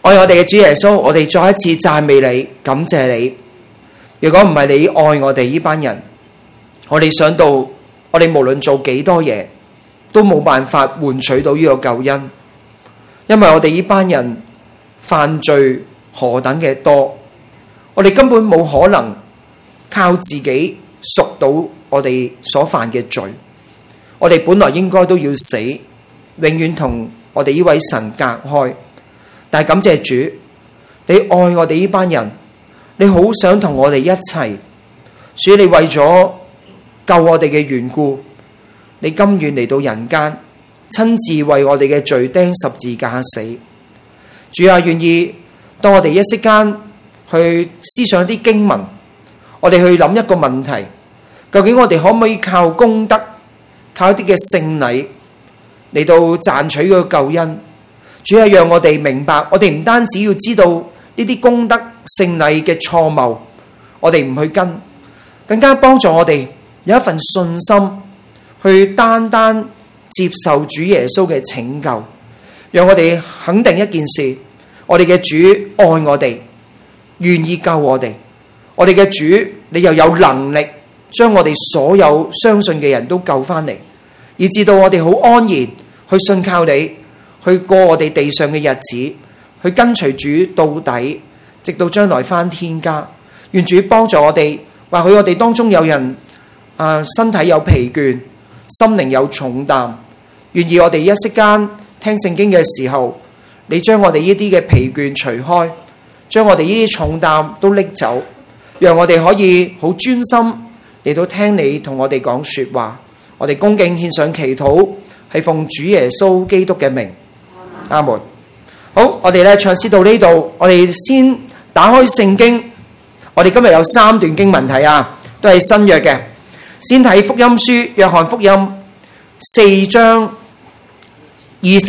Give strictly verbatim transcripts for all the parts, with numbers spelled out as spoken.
愛我哋嘅主耶穌，我哋再一次讚美你，感謝你。如果唔係你愛我哋呢班人，我哋想到我哋無論做幾多嘢，都冇辦法換取到呢個救恩，因為我哋呢班人犯罪何等嘅多，我哋根本冇可能靠自己贖到我哋所犯嘅罪。我哋本來應該都要死，永遠同我哋呢位神隔開。但係感謝主，你愛我哋呢班人，你好想同我哋一齊，所以你為咗救我哋嘅緣故，你甘願嚟到人間，親自為我哋嘅罪釘十字架死。主啊，願意當我哋一息間去思想啲經文，我哋去諗一個問題，究竟我哋可唔可以靠功德，靠一啲嘅聖禮嚟到賺取嗰個救恩？主啊，讓我哋明白，我哋唔單止要知道呢啲功德聖禮嘅錯謬，我哋唔去跟，更加幫助我哋有一份信心，去單單接受主耶穌嘅拯救。讓我哋肯定一件事，我哋嘅主愛我哋，願意救我哋。我哋嘅主，你又有能力將我哋所有相信嘅人都救翻嚟，以至到我哋好安然去信靠你，去過我哋地上嘅日子，去跟隨主到底，直到將來翻天家。願主幫助我哋，或許我哋當中有人啊、呃，身體有疲倦，心靈有重擔，願意我哋一息間聽聖經嘅時候，你將我哋呢啲嘅疲倦除開，將我哋呢啲重擔都拎走，讓我哋可以好專心嚟到聽你同我哋講說話。我哋恭敬獻上祈禱，係奉主耶穌基督嘅名。阿門。好，我哋咧唱詩到呢度，我哋先打開聖經。我哋今日有三段經文睇啊，都係新約嘅。先睇福音書，約翰福音四章二十一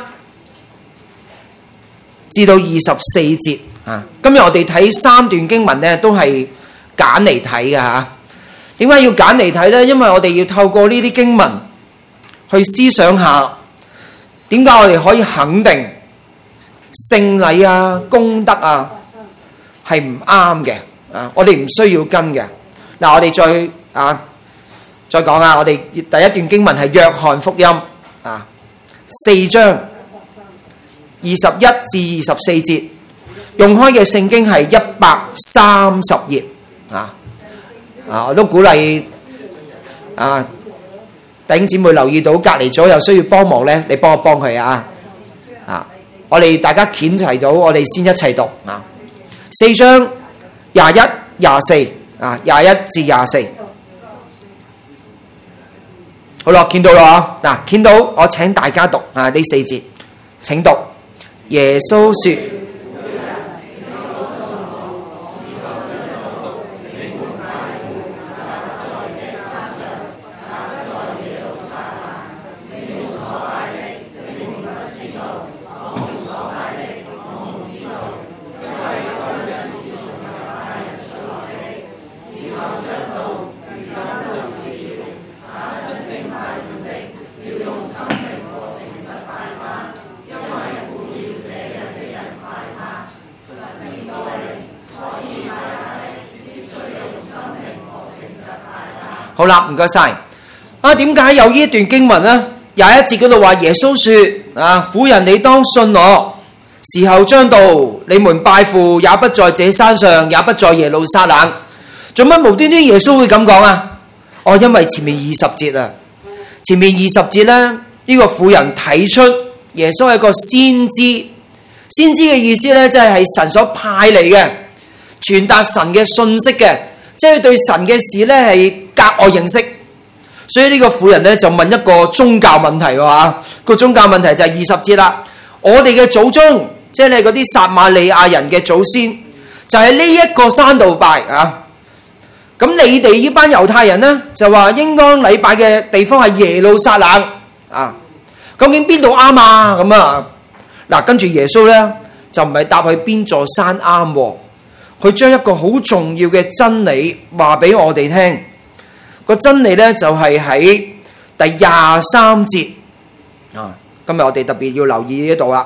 至到二十四節啊。今日我哋睇三段經文咧，都係揀嚟睇嘅吓。點解要揀嚟睇咧？因為我哋要透過呢啲經文去思想下，點解我哋可以肯定聖禮啊、功德啊係唔啱嘅啊？我哋唔需要跟嘅。嗱，我哋再啊再講啊，我哋第一段經文係約翰福音啊四章二十一至二十四節，用開嘅聖經係一百三十頁啊。啊！我都鼓勵啊弟兄姊妹留意到隔離咗有需要幫忙咧，你幫我幫佢啊！啊，我哋大家攢齊到，我哋先一齊讀啊。四章廿一、廿四啊，廿一至廿四。好啦，見到啦嗱，見到我請大家讀啊呢四節，請讀。耶穌說。好啦，唔該晒。啊，點解有呢一段經文呢？廿一節嗰度話耶穌說：啊，婦人你當信我，時候將到，你們拜父也不在這山上，也不在耶路撒冷。做乜無端端耶穌會咁講啊？哦，因為前面二十節啊，前面二十節呢，呢、呢個婦人睇出耶穌係一個先知，先知嘅意思呢，即係係神所派嚟嘅，傳達神嘅信息嘅，即係對神嘅事呢係格外認識。所以呢個婦人呢，就問一個宗教問題喎，個宗教問題就係二十節啦。我哋嘅祖宗，即係你嗰啲撒瑪利亞人嘅祖先，就喺呢一個山度拜啊。咁你哋呢班猶太人呢，就話應當禮拜嘅地方係耶路撒冷啊。究竟邊度啱啊？咁啊，嗱，跟住耶穌呢，就唔係答佢邊座山啱，佢將一個好重要嘅真理話俾我哋聽。個真理呢，就係喺第廿三節啊。今日我哋特別要留意呢度啦。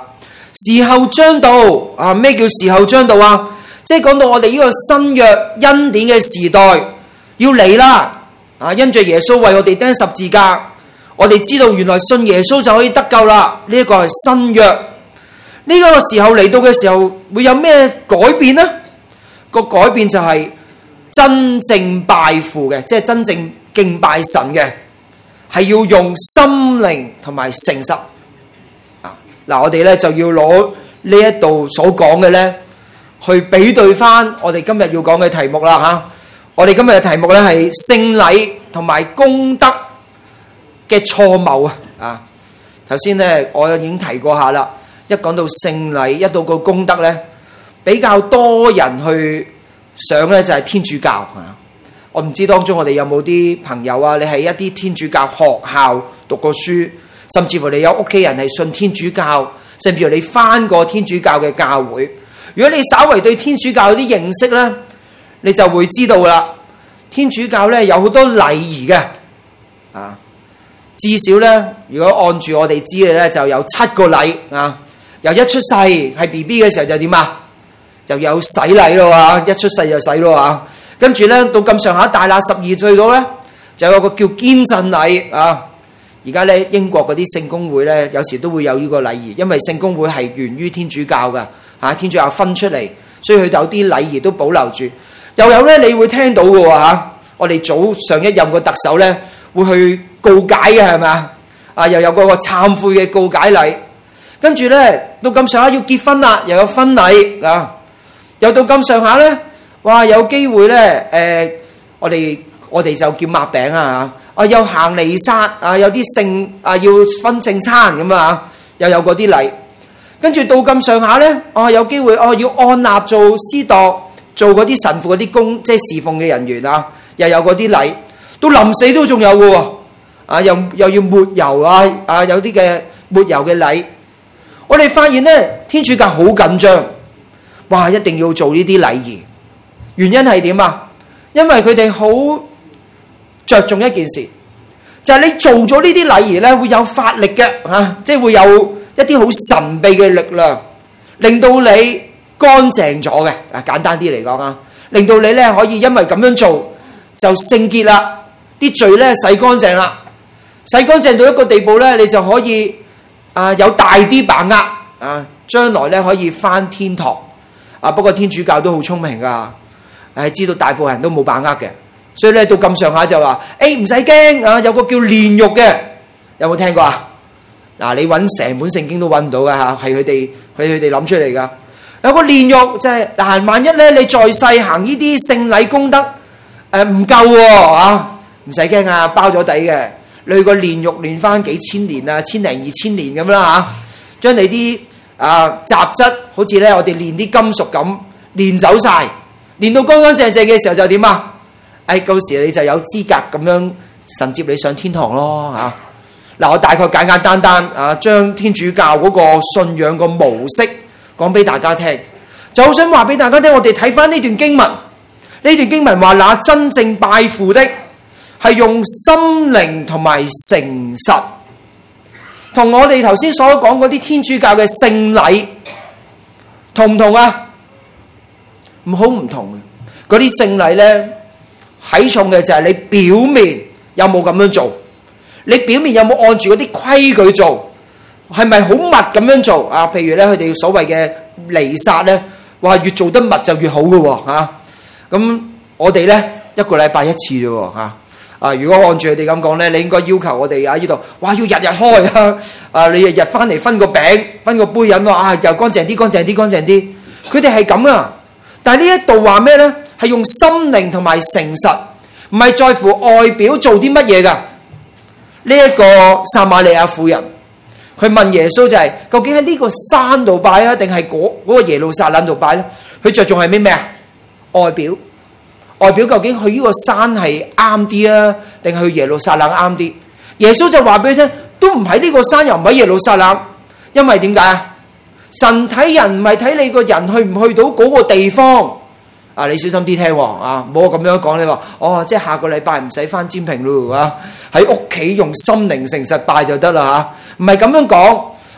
時候將到啊！咩叫時候將到啊？即係講到我哋呢個新約恩典嘅時代要嚟啦！啊，因着耶穌為我哋釘十字架，我哋知道原來信耶穌就可以得救啦。呢一個係新約，呢個時候嚟到嘅時候會有咩改變呢？個改變就係真正拜父嘅，即係真正敬拜神嘅，係要用心靈同埋誠實。啊，嗱，我哋咧就要攞呢一度所講嘅咧，去比對翻我哋今日要講嘅題目啦吓。我哋今日嘅題目咧係聖禮同埋功德嘅錯謬啊！啊，頭先咧我已經提過下啦。一講到聖禮，一到個功德咧，比較多人去想咧就係天主教啊。我唔知當中我哋有冇啲朋友啊？你喺一啲天主教學校讀過書，甚至乎你有屋企人係信天主教，甚至乎你返過天主教嘅教會。如果你稍為對天主教有啲認識咧，你就會知道啦。天主教咧有好多禮儀嘅，啊，至少咧，如果按住我哋知嘅咧，就有七個禮啊。由一出世係 B B 嘅時候就點啊？就有洗禮咯啊！一出世就洗咯啊！跟住咧到咁上下大啦，十二歲到咧，就有個叫堅振禮啊。而家咧英國嗰啲聖公會咧，有時都會有呢個禮儀，因為聖公會係源於天主教噶嚇，天主教分出嚟，所以佢有啲禮儀都保留住。又有咧，你會聽到嘅喎嚇，我哋早上一任個特首咧會去告解嘅係咪啊？啊，又有嗰個懺悔嘅告解禮，跟住咧到咁上下要結婚啦，又有婚禮啊，又到咁上下咧，哇有機會咧誒、呃，我哋我哋就叫擘餅啊嚇。啊，又行彌撒啊，有啲聖啊要分聖餐咁啊，又有嗰啲禮。跟住到咁上下咧，啊有機會哦要按立做司鐸，做嗰啲神父嗰啲公，即係侍奉嘅人員啊，又有嗰啲禮。到臨死都仲有嘅喎，啊又又要抹油啊，啊有啲嘅抹油嘅禮。我哋發現咧，天主教好緊張，哇一定要做呢啲禮儀。原因係點啊？因為佢哋好着重一件事，就係、是、你做咗呢啲禮儀咧，會有法力嘅嚇、啊，即係會有一啲好神秘嘅力量，令到你乾淨咗嘅。啊，簡單啲嚟講啊，令到你咧可以因為咁樣做就聖潔啦，啲罪咧洗乾淨啦，洗乾淨到一個地步咧，你就可以啊有大啲把握啊，將來咧可以返天堂啊。不過天主教都好聰明噶，誒、啊、知道大部分人都冇把握嘅。所以咧到咁上下就話，誒唔使驚啊！有個叫煉獄嘅，有冇聽過啊？嗱，你揾成本聖經都揾唔到噶嚇，係佢哋佢佢哋諗出嚟噶。有個煉獄就係、是、嗱，萬一咧你在世行呢啲聖禮功德誒唔夠喎啊，唔使驚啊，包咗底嘅。你去個煉獄煉翻幾千年啊，千零二千年咁啦嚇，將你啲啊雜質好似咧我哋煉啲金屬咁煉走晒，煉到乾乾淨淨嘅時候就點啊？誒，到時你就有資格咁樣神接你上天堂咯嚇！嗱、啊，我大概簡簡單單啊，將天主教嗰個信仰個模式講俾大家聽，就好想話俾大家聽。我哋睇翻呢段經文，呢段經文話：那真正拜父的係用心靈同埋誠實，同我哋頭先所講嗰啲天主教嘅聖禮同唔同啊？唔好唔同嘅，嗰啲聖禮咧。睇重嘅就係你表面有冇咁樣做，你表面有冇按住嗰啲規矩做，係咪好密咁樣做啊？譬如咧，佢哋所謂嘅彌撒咧，話越做得密就越好嘅喎嚇。咁、啊、我哋咧一個禮拜一次啫喎嚇。啊，如果按住佢哋咁講咧，你應該要求我哋啊呢度，哇要日日開啊！啊，你日日翻嚟分個餅，分個杯飲啊，又乾淨啲，乾淨啲，乾淨啲。佢哋係咁啊，但係呢一度話咩咧？係用心靈同埋誠實，唔係在乎外表做啲乜嘢噶。呢、這、一個撒瑪利亞婦人，佢問耶穌就係、是：究竟喺呢個山度拜啊，定係嗰嗰個耶路撒冷度拜咧？佢着重係咩咩啊？外表，外表究竟去呢個山係啱啲啊，定係去耶路撒冷啱啲？耶穌就話俾佢聽：都唔喺呢個山，又唔喺耶路撒冷，因為點解啊？神睇人唔係睇你個人去唔去到嗰個地方。啊！你小心啲聽喎，啊，唔好咁樣講。你話哦，即係下個禮拜唔使翻占平咯，啊，喺屋企用心靈誠實拜就得啦嚇。唔係咁樣講，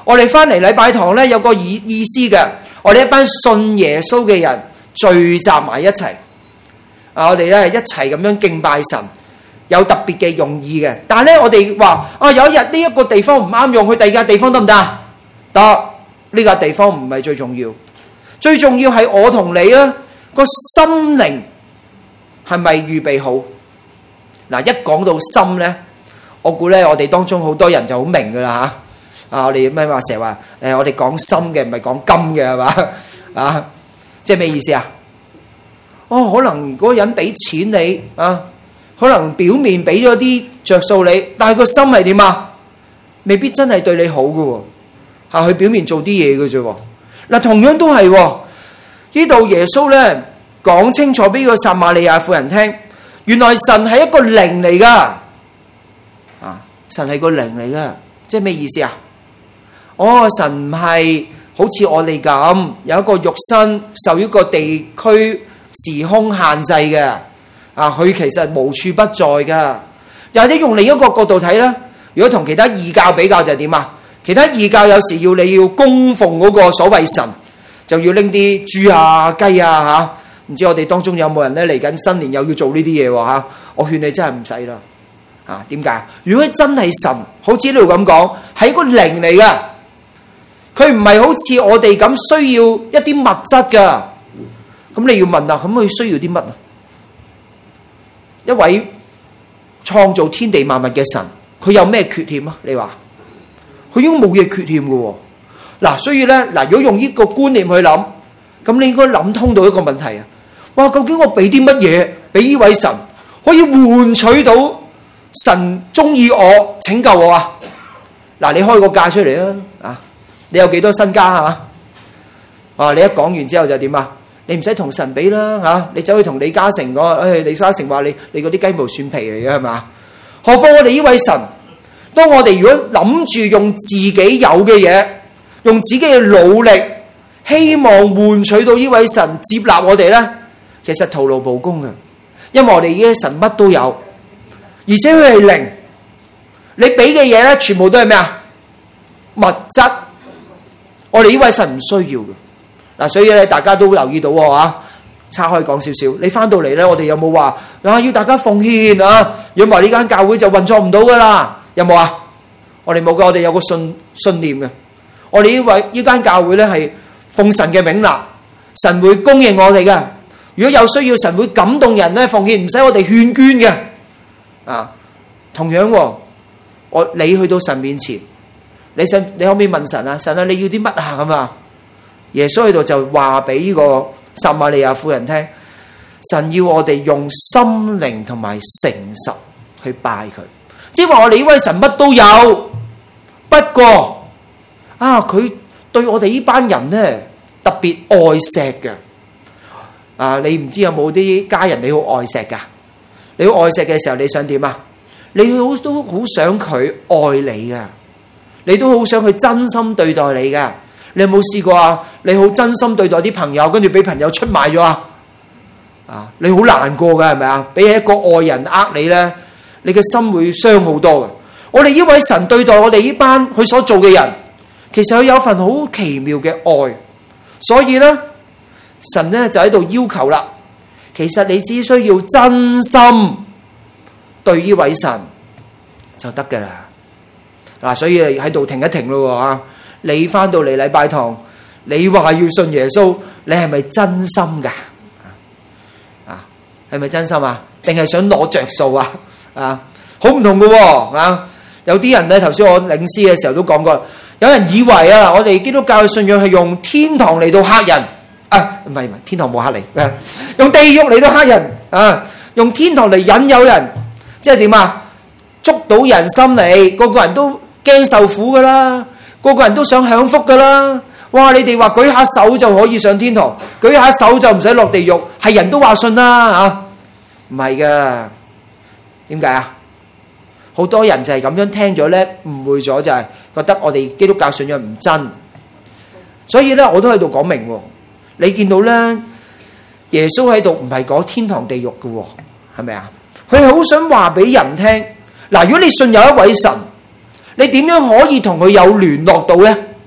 我哋翻嚟禮拜堂咧有個意意思嘅，我哋一班信耶穌嘅人聚集埋一齊，啊，我哋咧一齊咁樣敬拜神，有特別嘅用意嘅。但係咧我哋話啊，有一日呢一個地方唔啱用，去第二個地方得唔得？得，呢個地方唔係最重要，最重要係我同你啊個心靈係咪預備好？嗱，一講到心咧，我估咧我哋當中好多人就好明噶啦吓。啊！我哋咩話成日話誒，我哋講心嘅唔係講金嘅係嘛？啊，即係咩意思啊？哦，可能嗰個人俾錢你啊，可能表面俾咗啲着數你，但係個心係點啊？未必真係對你好嘅喎，嚇佢表面做啲嘢嘅啫。嗱，同樣都係呢度耶穌咧講清楚俾個撒瑪利亞婦人聽，原來神係一個靈嚟噶，啊，神係個靈嚟噶，即係咩意思啊？哦，神唔係好似我哋咁有一個肉身受一個地區時空限制嘅，啊，佢其實無處不在噶。又或者用另一個角度睇啦，如果同其他異教比較就係點啊？其他異教有時要你要供奉嗰個所謂神，就要拎啲豬啊雞啊吓，唔知我哋當中有冇人咧嚟緊新年又要做呢啲嘢喎吓？我勸你真係唔使啦，啊，點解？如果真係神，好似呢度咁講，係一個靈嚟噶。佢唔係好似我哋咁需要一啲物質噶，咁你要問啊，咁佢需要啲乜啊？一位創造天地萬物嘅神，佢有咩缺欠啊？你話佢應該冇嘢缺欠噶。嗱，所以咧，嗱，如果用呢個觀念去諗，咁你應該諗通到一個問題啊！哇，究竟我俾啲乜嘢俾呢位神，可以換取到神中意我、拯救我啊？嗱，你開個價出嚟啊！啊！你有幾多身家嚇？啊！你一講完之後就點啊？你唔使同神比啦嚇！你走去同李嘉誠講，誒，李嘉誠話你你嗰啲雞毛蒜皮嚟嘅係嘛？何況我哋呢位神，當我哋如果諗住用自己有嘅嘢，用自己嘅努力，希望換取到呢位神接納我哋咧，其實徒勞無功嘅，因為我哋呢位神乜都有，而且佢係靈。你俾嘅嘢咧，全部都係咩啊？物質。我哋呢位神唔需要嘅，嗱，所以咧大家都留意到喎嚇，岔開講少少。你翻到嚟咧，我哋有冇話啊要大家奉獻啊？如果唔係呢間教會就運作唔到噶啦，有冇啊？我哋冇嘅，我哋有個信信念嘅。我哋呢位呢間教會咧係奉神嘅名立，神會供應我哋嘅。如果有需要，神會感動人咧奉獻，唔使我哋勸捐嘅。啊，同樣喎，我你去到神面前。你想你可唔可以問神啊？神啊，你要啲乜啊？咁啊，耶穌喺度就話俾呢個撒瑪利亞婦人聽，神要我哋用心靈同埋誠實去拜佢，即係話我哋呢位神乜都有，不過啊，佢對我哋呢班人咧特別愛錫嘅。啊，你唔知有冇啲家人你好愛錫噶？你好愛錫嘅時候，你想點啊？你好都好想佢愛你噶。你都好想去真心對待你噶，你有冇試過啊？你好真心對待啲朋友，跟住俾朋友出賣咗啊？啊，你好難過噶係咪啊？俾一個愛人呃你咧，你嘅心會傷好多噶。我哋呢位神對待我哋呢班佢所做嘅人，其實佢有份好奇妙嘅愛，所以咧神咧就喺度要求啦。其實你只需要真心對呢位神就得噶啦。嗱，所以喺度停一停咯喎！你翻到嚟禮拜堂，你話要信耶穌，你係咪真心噶？啊，係咪真心啊？定係想攞着數啊？啊，好唔同噶喎！啊，有啲人咧，頭先我領詩嘅時候都講過，有人以為啊，我哋基督教嘅信仰係用天堂嚟到嚇人啊，唔係唔係，天堂冇嚇你，啊，用地獄嚟到嚇人啊，用天堂嚟引誘人，即係點啊？捉到人心理，個個人都驚受苦噶啦，個個人都想享福噶啦。哇！你哋話舉下手就可以上天堂，舉下手就唔使落地獄，係人都話信啦嚇，唔係噶。點解啊？好多人就係咁樣聽咗咧，誤會咗就係覺得我哋基督教信仰唔真。所以咧，我都喺度講明喎。你見到咧，耶穌喺度唔係講天堂地獄嘅喎，係咪啊？佢係好想話俾人聽。嗱，如果你信有一位神，你點樣可以同佢有聯絡到咧？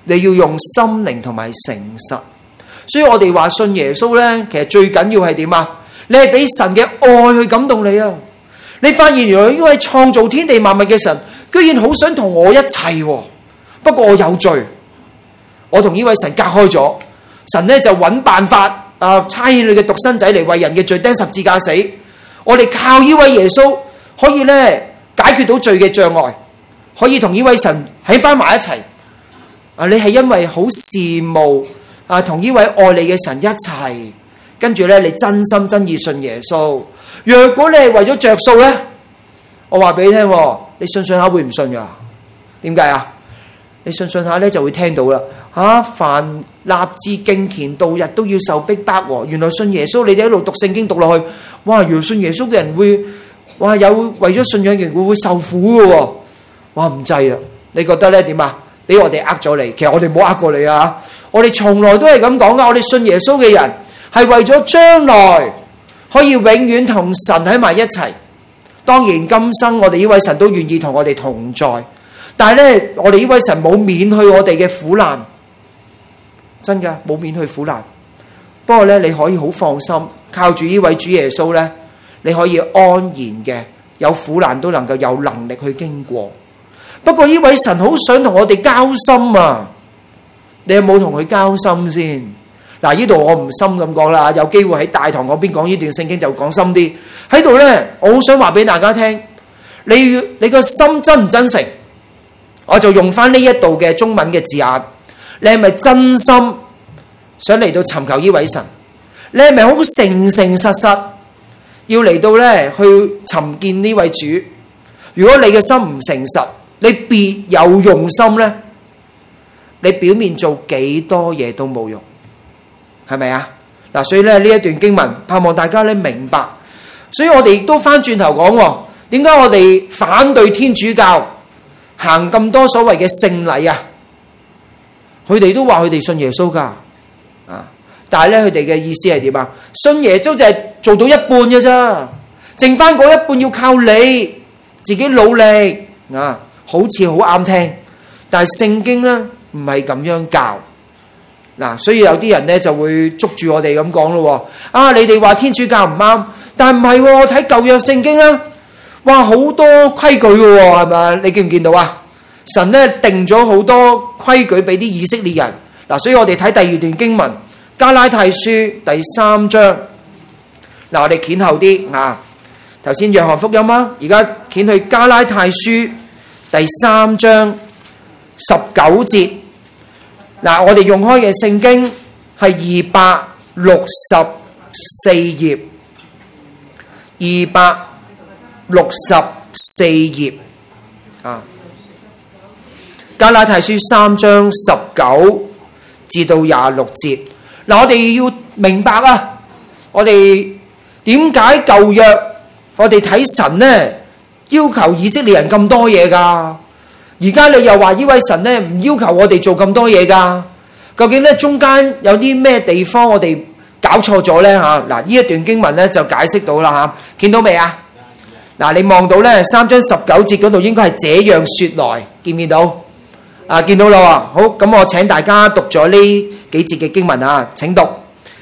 你要用心靈同埋誠實。所以我哋話信耶穌咧，其實最緊要係點啊？你係俾神嘅愛去感動你啊！你發現原來呢位創造天地萬物嘅神，居然好想同我一齊喎。不過我有罪，我同呢位神隔開咗。神咧就揾辦法啊，差遣你嘅獨生仔嚟為人嘅罪釘十字架死。我哋靠呢位耶穌可以咧解決到罪嘅障礙，可以同呢位神喺翻埋一齊。啊，你係因為好羨慕啊，同呢位愛你嘅神一齊，跟住咧你真心真意信耶穌。若果你係為咗着數咧，我話俾你聽，你信信下會唔信噶？點解啊？你信信下咧就會聽到啦。吓、啊，凡立志敬虔度日都要受逼迫喎。原來信耶穌，你哋一路讀聖經讀落去，哇！原來信耶穌嘅人會，哇！有為咗信仰嘅人會會受苦嘅。哇！唔制啊！你覺得咧點啊？俾我哋呃咗你，其實我哋冇呃過你啊！我哋從來都係咁講噶，我哋信耶穌嘅人係為咗將來可以永遠同神喺埋一齊。當然今生我哋呢位神都願意同我哋同在，但係咧我哋呢位神冇免去我哋嘅苦難，真噶冇免去苦難。不過咧你可以好放心，靠住呢位主耶穌咧，你可以安然嘅有苦難都能夠有能力去經過。不過呢位神好想同我哋交心啊！你有冇同佢交心先？嗱，呢度我唔深咁講啦，有機會喺大堂嗰邊講呢段聖經就講深啲。喺度咧，我好想話俾大家聽，你你個心真唔真誠？我就用翻呢一度嘅中文嘅字眼，你係咪真心想嚟到尋求呢位神？你係咪好誠誠實實要嚟到咧去尋見呢位主？如果你嘅心唔誠實，你別有用心咧，你表面做幾多嘢都冇用，係咪啊？嗱，所以咧呢一段經文，盼望大家咧明白。所以我哋亦都翻轉頭講，點解我哋反對天主教行咁多所謂嘅聖禮啊？佢哋都話佢哋信耶穌噶，啊！但係咧佢哋嘅意思係點啊？信耶穌就係做到一半嘅啫，剩翻嗰一半要靠你自己努力啊！好似好啱聽，但係聖經咧唔係咁樣教嗱，所以有啲人咧就會捉住我哋咁講咯。啊，你哋話天主教唔啱，但唔係喎，睇舊約聖經啦，哇好多規矩嘅喎，係咪？你見唔見到啊？神咧定咗好多規矩俾啲以色列人嗱，所以我哋睇第二段經文加拉太書第三章嗱，我哋掀後啲啊，頭先約翰福音啊，而家掀去加拉太書第三章十九節，嗱，我哋用開嘅聖經係二百六十四頁，二百六十四頁啊，加拉太書三章十九至到廿六節。嗱，我哋要明白啊，我哋點解舊約我哋睇神呢？要求以色列人咁多嘢噶，而家你又話呢位神咧唔要求我哋做咁多嘢噶？究竟咧中間有啲咩地方我哋搞錯咗咧吓？嗱，呢一段經文咧就解釋到啦吓，見到未啊？嗱，你望到咧三章十九節嗰度應該係這樣說來，見唔見到？啊，見到啦，好，咁我請大家讀咗呢幾節嘅經文啊，請讀。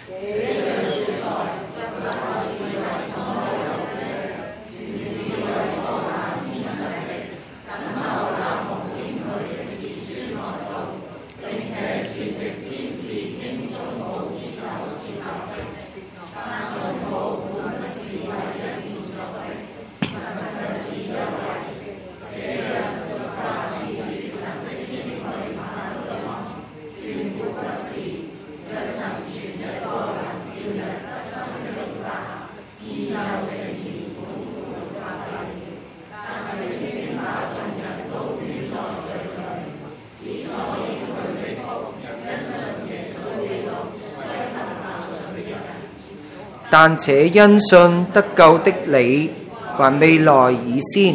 但且因信得救的你，還未來以先。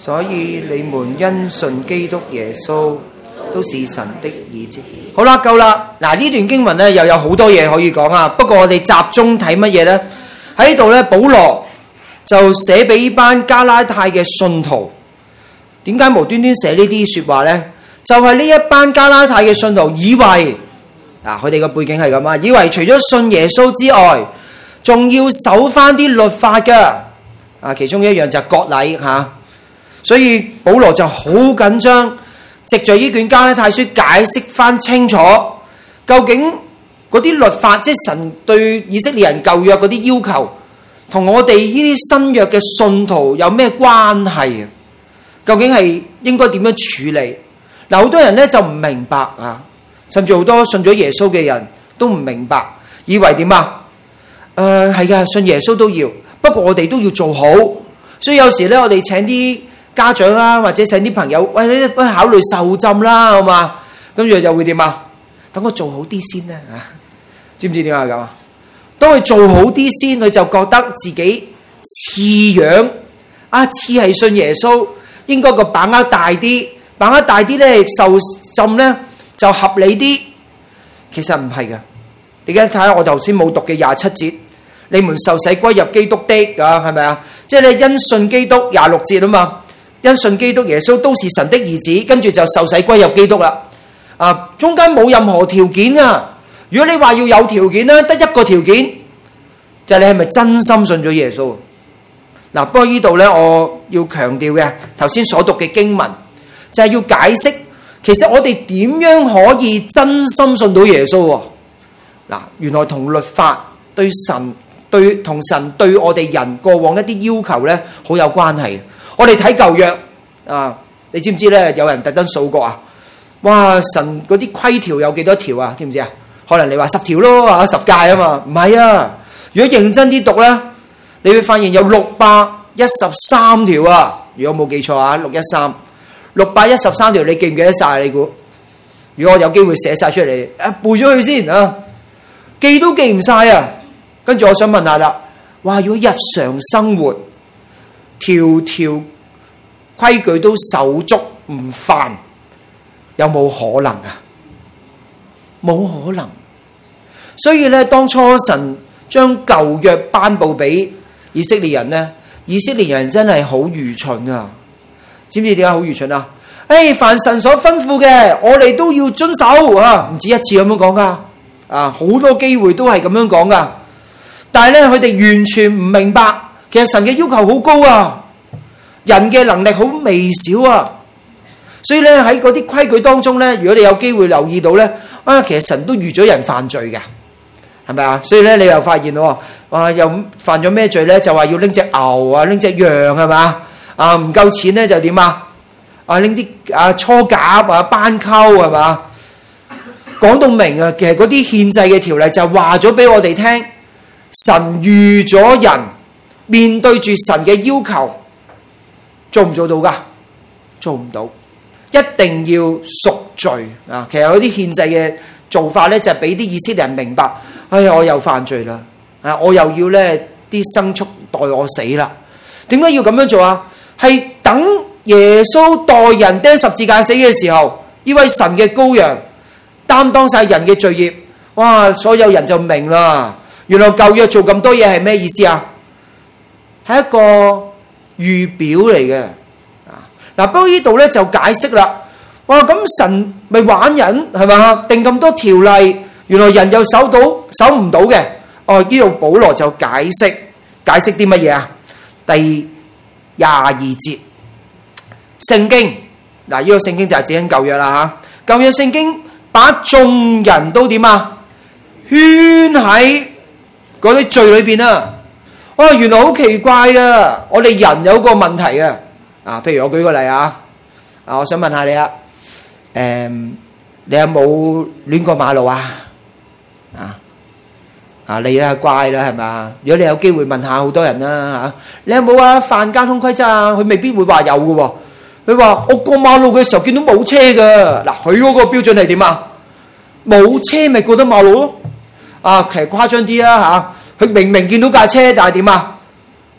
所以你們因信基督耶穌都是神的兒子。好啦，夠啦。嗱，呢段經文咧又有好多嘢可以講啊。不過我哋集中睇乜嘢呢？喺呢度咧，保羅就寫俾呢班加拉太嘅信徒。點解無端端寫呢啲說話呢？就係呢一班加拉太嘅信徒以為，嗱，佢哋嘅背景係咁啊，以為除咗信耶穌之外，仲要守翻啲律法嘅。啊，其中一樣就係割禮吓。所以保羅就好緊張，藉着呢卷加拉太書解釋翻清楚，究竟嗰啲律法，即係神對以色列人舊約嗰啲要求，同我哋呢啲新約嘅信徒有咩關係？究竟係應該點樣處理？嗱，好多人咧就唔明白啊，甚至好多信咗耶穌嘅人都唔明白，以為點啊？誒，係噶，信耶穌都要，不過我哋都要做好。所以有時咧，我哋請啲家長啦，或者請啲朋友，喂，你不考慮受浸啦，好嘛？跟住又會點啊？等我做好啲先啦，啊，知唔知點解咁啊？當佢做好啲先，佢就覺得自己似樣啊，似係信耶穌，應該個把握大啲，把握大啲咧，受浸咧就合理啲。其實唔係噶，你而家睇下我頭先冇讀嘅廿七節，你們受洗歸入基督的啊，係咪啊？即係你因信基督廿六節啊嘛。因信基督耶穌都是神的兒子，跟住就受洗歸入基督啦。啊，中間冇任何條件啊。如果你話要有條件咧，得一個條件，就係你係咪真心信咗耶穌？嗱，不過呢度咧，我要強調嘅，頭先所讀嘅經文就係要解釋，其實我哋點樣可以真心信到耶穌？嗱，原來同律法對神對同神對我哋人過往一啲要求咧，好有關係。我哋睇舊約啊，你知唔知咧？有人特登數過啊？哇！神嗰啲規條有幾多條啊？知唔知啊？可能你話十條咯，啊十誡啊嘛？唔係啊！如果認真啲讀咧，你會發現有六百一十三條啊！如果冇記錯啊，六一三，六百一十三條，你記唔記得晒？你估？如果我有機會寫晒出嚟，啊背咗佢先啊，記都記唔晒啊！跟住我想問下啦，哇！如果日常生活，條條規矩都守足唔犯，有冇可能啊？冇可能。所以咧，當初神將舊約頒布俾以色列人咧，以色列人真係好愚蠢啊！知唔知點解好愚蠢啊？誒，凡神所吩咐嘅，我哋都要遵守啊！唔止一次咁樣講噶，啊，好多機會都係咁樣講噶。但係咧，佢哋完全唔明白。其實神嘅要求好高啊，人嘅能力好微小啊，所以咧喺嗰啲規矩當中咧，如果你有機會留意到咧，啊，其實神都預咗人犯罪嘅，係咪啊？所以咧你又發現喎，哇，又犯咗咩罪咧？就話要拎隻牛啊，拎隻羊係嘛？啊，唔夠錢咧就點啊？啊，拎啲啊初甲啊斑鳩係嘛？講到明啊，其實嗰啲獻祭嘅條例就話咗俾我哋聽，神預咗人。面對住神嘅要求，做唔做到噶？做唔到，一定要贖罪啊！其實有啲獻祭嘅做法咧，就係俾啲以色列人明白，哎呀，我又犯罪啦，啊，我又要咧啲牲畜代我死啦。點解要咁樣做啊？係等耶穌代人釘十字架死嘅時候，呢位神嘅羔羊擔當晒人嘅罪孽，哇！所有人就明啦，原來舊約做咁多嘢係咩意思啊？係一個預表嚟嘅，啊嗱，不過呢度咧就解釋啦。哇，咁神咪玩人係嘛？定咁多條例，原來人又守到守唔到嘅。哦，呢度保羅就解釋解釋啲乜嘢啊？第廿二節，聖經嗱，呢個聖經就係指緊舊約啦吓。舊約聖經把眾人都點啊？圈喺嗰啲罪裏邊啊！哇，原來好奇怪啊！我哋人有個問題啊，啊，譬如我舉個例啊，啊，我想問下你啊，誒，你有冇亂過馬路啊？啊，啊，你啊乖啦，係咪？如果你有機會問下好多人啦嚇，你有冇啊犯交通規則啊？佢未必會話有嘅喎，佢話我過馬路嘅時候見到冇車嘅，嗱，佢嗰個標準係點啊？冇車咪過得馬路咯，啊，其實誇張啲啦嚇。佢明明見到架車，但係點啊？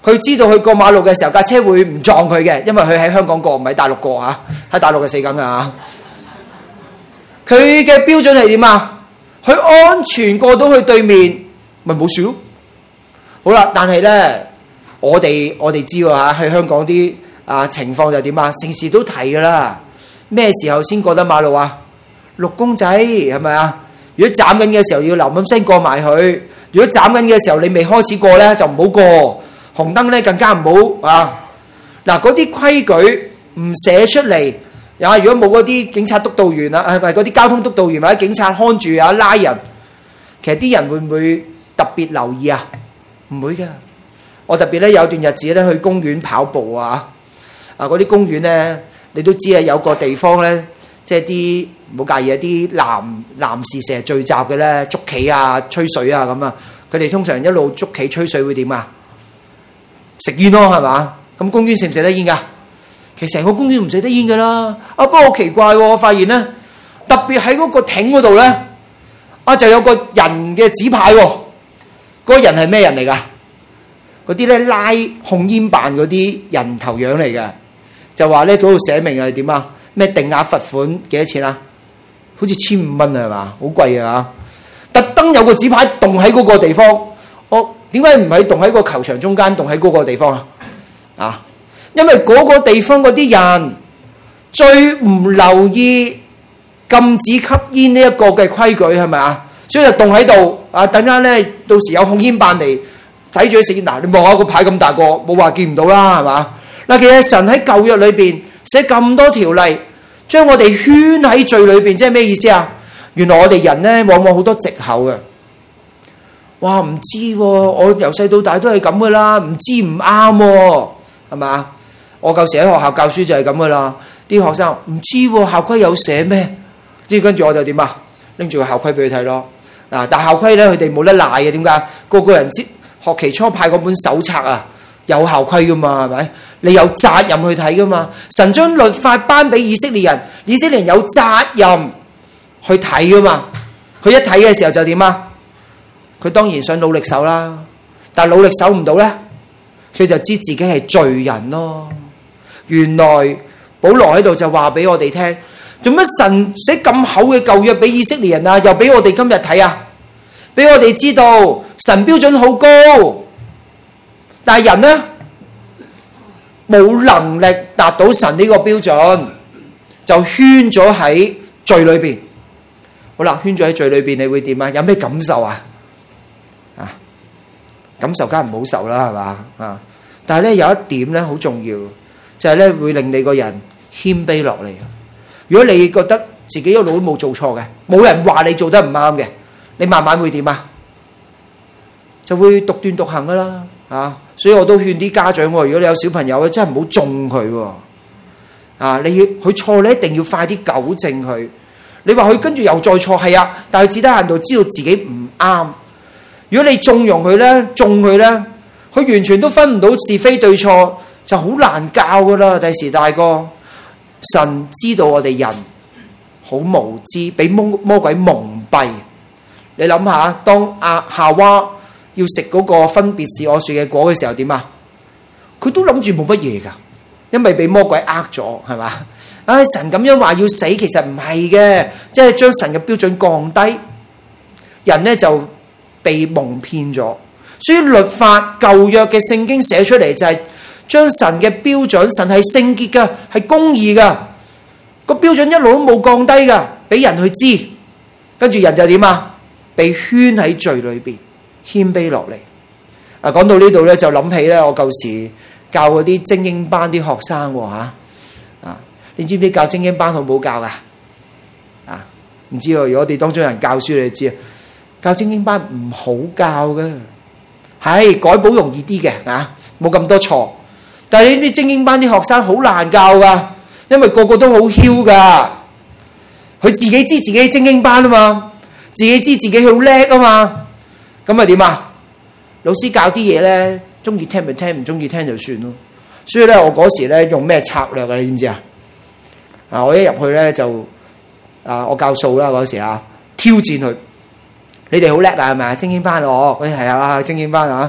佢知道佢過馬路嘅時候架車會唔撞佢嘅，因為佢喺香港過，唔喺大陸過啊，喺大陸嘅死梗啊。佢嘅標準係點啊？佢安全過到去對面，咪冇事咯。好啦，但係咧，我哋我哋知啊，喺香港啲啊情況就點啊？成時都提噶啦，咩時候先過得馬路啊？綠公仔係咪啊？如果斬緊嘅時候要冧冧聲過埋去，如果斬緊嘅時候你未開始過咧，就唔好過。紅燈咧更加唔好啊！嗱，嗰啲規矩唔寫出嚟，啊，如果冇嗰啲警察督導員啊，係咪嗰啲交通督導員或者警察看住啊拉人，其實啲人會唔會特別留意啊？唔會噶。我特別咧有段日子咧去公園跑步啊，啊嗰啲公園咧你都知啊，有個地方咧，即係啲唔好介意啊，啲男男士成日聚集嘅咧，捉棋啊、吹水啊咁啊，佢哋通常一路捉棋吹水會點啊？食煙咯，係嘛？咁公園食唔食得煙噶？其實成個公園唔食得煙噶啦。啊，不過好奇怪喎，我發現咧，特別喺嗰個艇嗰度咧，啊就有個人嘅紙牌喎。嗰個人係咩人嚟噶？嗰啲咧拉控煙辦嗰啲人頭樣嚟嘅，就話咧嗰度寫明係點啊？咩定額罰款幾多錢啊？好似千五蚊啊，係嘛？好貴啊！特登有個紙牌棟喺嗰個地方，我。點解唔係棟喺個球場中間，棟喺嗰個地方啊？啊，因為嗰個地方嗰啲人最唔留意禁止吸煙呢一個嘅規矩，係咪啊？所以就棟喺度啊！等間咧，到時有控煙辦嚟睇住佢食煙。嗱，你望下個牌咁大個，冇話見唔到啦，係嘛？嗱，其實神喺舊約裏邊寫咁多條例，將我哋圈喺罪裏邊，即係咩意思啊？原來我哋人咧，往往好多藉口嘅。哇，唔知喎，我由細到大都係咁噶啦，唔知唔啱喎，係嘛？我舊時喺學校教書就係咁噶啦，啲學生唔知喎，校規有寫咩？之後跟住我就點啊？拎住個校規俾佢睇咯。嗱，但校規咧，佢哋冇得賴嘅，點解？個個人知學期初派嗰本手冊啊，有校規噶嘛，係咪？你有責任去睇噶嘛？神將律法頒俾以色列人，以色列人有責任去睇噶嘛？佢一睇嘅時候就點啊？佢當然想努力守啦，但努力守唔到咧，佢就知自己係罪人咯。原來保羅喺度就話俾我哋聽，做乜神寫咁厚嘅舊約俾以色列人啊？又俾我哋今日睇啊？俾我哋知道神標準好高，但係人呢，冇能力達到神呢個標準，就圈咗喺罪裏邊。好啦，圈咗喺罪裏邊，你會點啊？有咩感受啊？啊，感受梗係唔好受啦，係嘛啊？但係咧有一點咧好重要，就係咧會令你個人謙卑落嚟。如果你覺得自己一路都冇做錯嘅，冇人話你做得唔啱嘅，你慢慢會點啊？就會獨斷獨行噶啦啊！所以我都勸啲家長，如果你有小朋友，真係唔好縱佢啊！你要佢錯，你一定要快啲糾正佢。你話佢跟住又再錯，係啊，但係至低限度知道自己唔啱。如果你縱容佢咧，縱佢咧，佢完全都分唔到是非對錯，就好難教噶啦。第時大個，神知道我哋人好無知，俾魔魔鬼蒙蔽。你諗下，當阿夏娃要食嗰個分別是我樹嘅果嘅時候，點啊？佢都諗住冇乜嘢噶，因為俾魔鬼呃咗，係嘛？唉，神咁樣話要死，其實唔係嘅，即係將神嘅標準降低，人呢就被蒙騙咗。所以律法舊約嘅聖經寫出嚟就係將神嘅標準，神係聖潔噶，係公義噶，個標準一路都冇降低噶，俾人去知，跟住人就點啊？被圈喺罪裏邊，謙卑落嚟。啊，講到呢度咧，就諗起咧，我舊時教嗰啲精英班啲學生喎吓。你知唔知教精英班好唔好教噶？啊，唔知喎。如果我哋當中有人教書，你就知啊。教精英班唔好教嘅，係改補容易啲嘅啊，冇咁多錯。但係呢啲精英班啲學生好難教噶，因為個個都好囂噶。佢自己知自己精英班啊嘛，自己知自己好叻啊嘛，咁啊點啊？老師教啲嘢咧，中意聽咪聽，唔中意聽就算咯。所以咧，我嗰時咧用咩策略啊？你知唔知啊？啊！我一入去咧就啊，我教數啦嗰時啊，挑戰佢。你哋好叻啊，係咪啊？精英班我，誒係啊，精英班啊。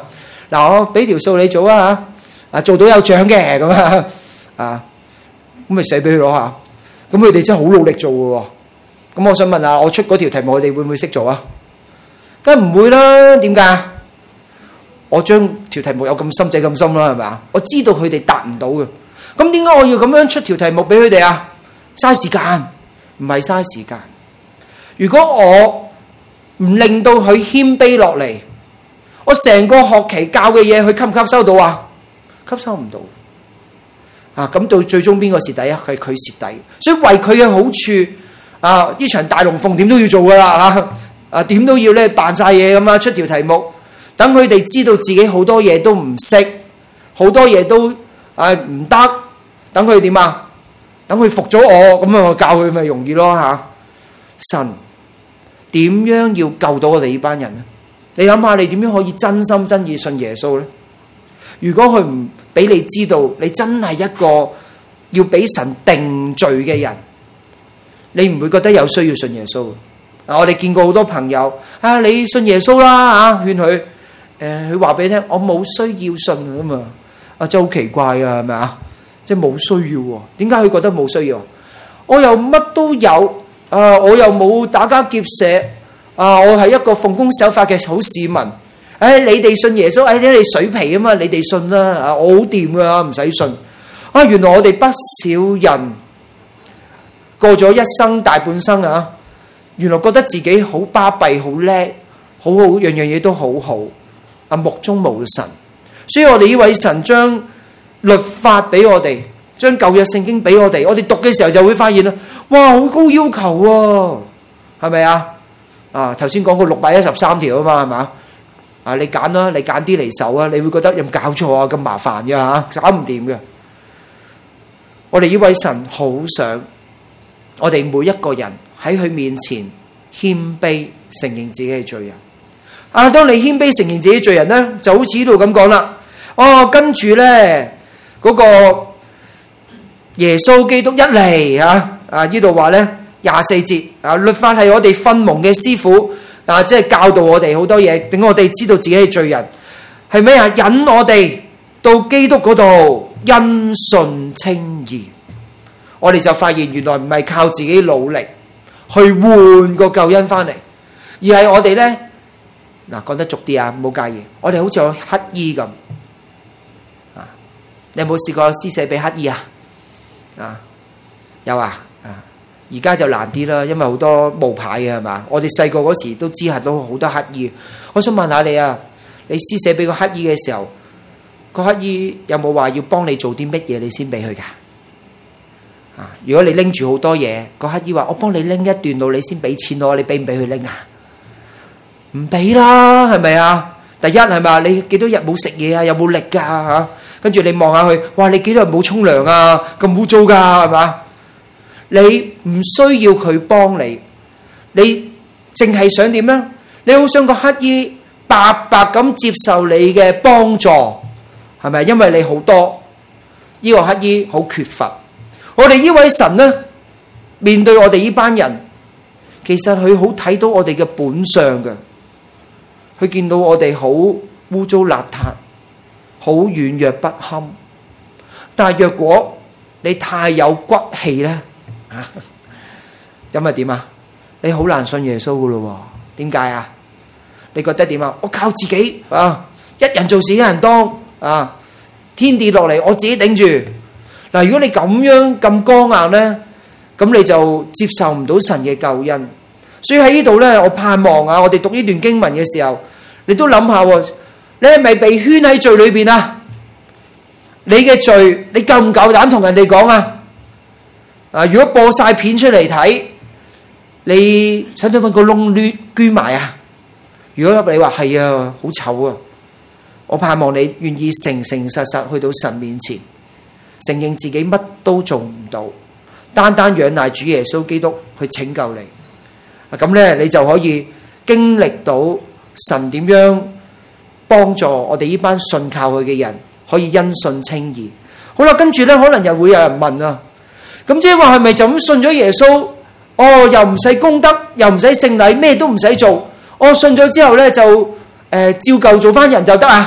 嗱，我俾條數你做啊嚇，啊做到有獎嘅咁啊，啊咁咪寫俾佢攞下。咁佢哋真係好努力做嘅喎。咁我想問下，我出嗰條題目，佢哋會唔會識做啊？梗係唔會啦。點解？我將條題目有咁深仔咁深啦，係咪啊？我知道佢哋達唔到嘅。咁點解我要咁樣出條題目俾佢哋啊？嘥時間，唔係嘥時間。如果我唔令到佢謙卑落嚟，我成個學期教嘅嘢，佢吸唔吸收到啊？吸收唔到。啊，咁到最終邊個蝕底啊？係佢蝕底。所以為佢嘅好處，啊，呢場大龍鳳點都要做噶啦嚇，啊點都要咧扮晒嘢咁啊，出條題目，等佢哋知道自己好多嘢都唔識，好多嘢都啊唔得，等佢點啊？等佢服咗我，咁啊我教佢咪容易咯嚇。神點樣要救到我哋呢班人咧？你諗下，你點樣可以真心真意信耶穌咧？如果佢唔俾你知道，你真係一個要俾神定罪嘅人，你唔會覺得有需要信耶穌。啊，我哋見過好多朋友啊，你信耶穌啦啊，勸佢誒，佢話俾你聽，我冇需要信啊嘛，啊真係好奇怪啊，係咪啊？即係冇需要喎？點解佢覺得冇需要？我又乜都有啊，我又冇打家劫舍啊，我係一個奉公守法嘅好市民。誒、哎，你哋信耶穌，誒、哎，你哋水皮啊嘛，你哋信啦，啊，我好掂噶，唔使信。啊，原來我哋不少人過咗一生大半生啊，原來覺得自己好巴閉、好叻、好好，樣樣嘢都好好，啊，目中無神。所以我哋呢位神將律法俾我哋，將舊約聖經俾我哋，我哋讀嘅時候就會發現啦，哇，好高要求喎，係咪啊？啊，頭先講過六百一十三條啊嘛，係嘛？啊！你揀啦，你揀啲嚟守啊！你會覺得有冇搞錯啊？咁麻煩嘅嚇，搞唔掂嘅。我哋呢位神好想我哋每一個人喺佢面前謙卑，承認自己係罪人。啊！當你謙卑承認自己罪人咧，就好似呢度咁講啦。哦，跟住咧嗰個耶穌基督一嚟嚇啊！呢度話咧廿四節啊，律法係我哋訓蒙嘅師傅。啊！即係教導我哋好多嘢，等我哋知道自己係罪人，係咩啊？引我哋到基督嗰度，因信稱義。我哋就發現原來唔係靠自己努力去換個救恩翻嚟，而係我哋咧嗱，講得俗啲啊，唔好介意。我哋好似有乞兒咁啊！你有冇試過施捨俾乞兒啊？啊，有啊！而家就難啲啦，因為好多冒牌嘅係嘛。我哋細個嗰時都知係都好多乞兒。我想問下你啊，你施捨俾個乞兒嘅時候，個乞兒有冇話要幫你做啲乜嘢你先俾佢㗎？啊，如果你拎住好多嘢，個乞兒話我幫你拎一段路，你先俾錢我，你俾唔俾佢拎啊？唔俾啦，係咪啊？第一係咪你幾多日冇食嘢啊？有冇力㗎嚇？跟住你望下佢，哇！你幾多日冇沖涼啊？咁污糟㗎係嘛？你唔需要佢幫你，你淨係想點呢？你好想個乞兒白白咁接受你嘅幫助，係咪？因為你好多，呢個乞兒好缺乏。我哋呢位神呢，面對我哋呢班人，其實佢好睇到我哋嘅本相嘅，佢見到我哋好污糟邋遢，好軟弱不堪。但係若果你太有骨氣呢，啊，咁啊點啊？你好難信耶穌噶咯？點解啊？你覺得點啊？我靠自己啊，一人做事一人當啊，天跌落嚟我自己頂住。嗱，如果你咁樣咁剛硬咧，咁你就接受唔到神嘅救恩。所以喺呢度咧，我盼望啊，我哋讀呢段經文嘅時候，你都諗下，你係咪被圈喺罪裏邊啊？你嘅罪，你夠唔夠膽同人哋講啊？啊！如果播晒片出嚟睇，你使唔使搵個窿攣捐埋啊？如果你話係啊，好醜啊！我盼望你願意誠誠實實去到神面前，承認自己乜都做唔到，單單仰賴主耶穌基督去拯救你。咁咧，你就可以經歷到神點樣幫助我哋呢班信靠佢嘅人，可以因信稱義。好啦，跟住咧，可能又會有人問啊。咁即係話係咪就咁信咗耶穌？哦，又唔使功德，又唔使聖禮，咩都唔使做。我信咗之後咧就誒照舊做翻人就得啊？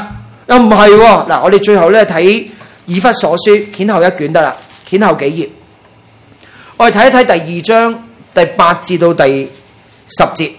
又唔係喎。嗱，我哋最後咧睇以弗所書，掀後一卷得啦，掀後幾頁。我哋睇一睇第二章第八至到第十節。